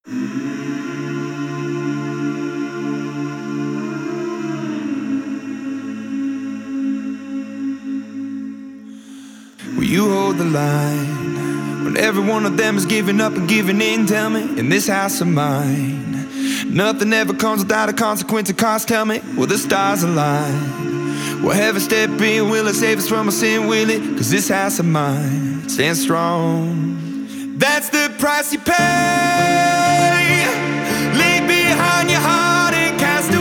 Will you hold the line when every one of them is giving up and giving in? Tell me, in this house of mine, nothing ever comes without a consequence of cost. Tell me, will the stars align? Will heaven step in? Will it save us from our sin? Will it? 'Cause this house of mine stands strong. That's the price you pay. Leave behind your heart and cast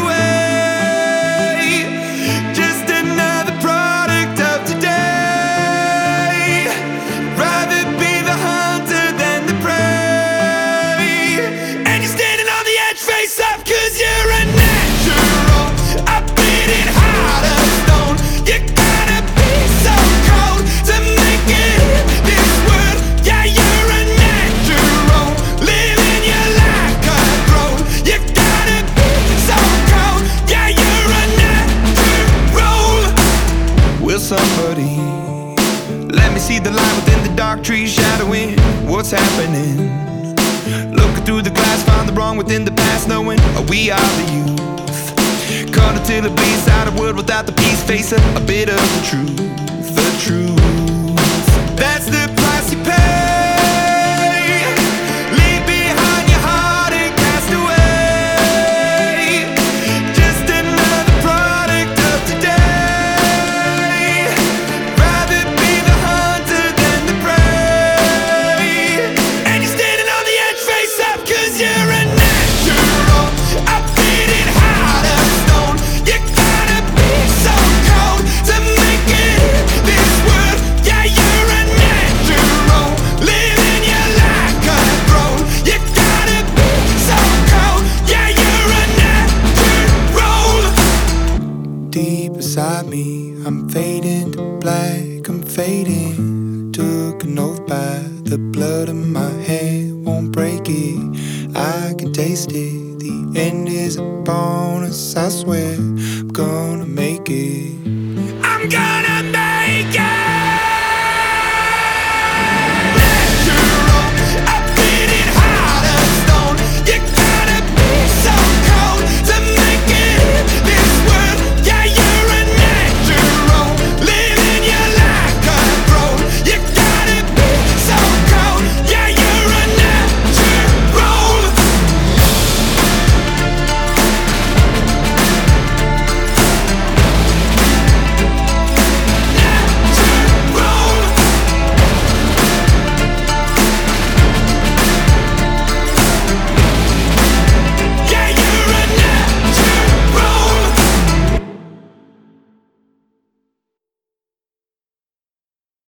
away. Just another product of today. Rather be the hunter than the prey. And you're standing on the edge, face up, 'cause you're a natural. A beating heart of stone. You gotta be so cold to make it in this world. Yeah, you're a natural. Living your life cutthroat. You gotta be so cold. Yeah, you're a natural. Will somebody let me see the light within the dark trees shadowing what's happening? Looking through the glass, find the wrong within the past, knowing we are the youth. Caught until it bleeds out a world without the peace. Face a bit of the truth, the truth. That's the price you pay. Leave behind your heart and cast away. Just another product of today. Rather be the hunter than the prey. And you're standing on the edge, face up, 'cause you're a natural. A beating heart of stone. You gotta be so cold to make it in this world. Yeah, you're a natural. Living your life cutthroat. You gotta be so cold. Yeah, you're a natural. Deep inside me, I'm fading to black, I'm fading. Took an oath by the blood in my head, won't break it. I can taste it. The end is a bonus, I swear. I'm gonna make it. I'm gonna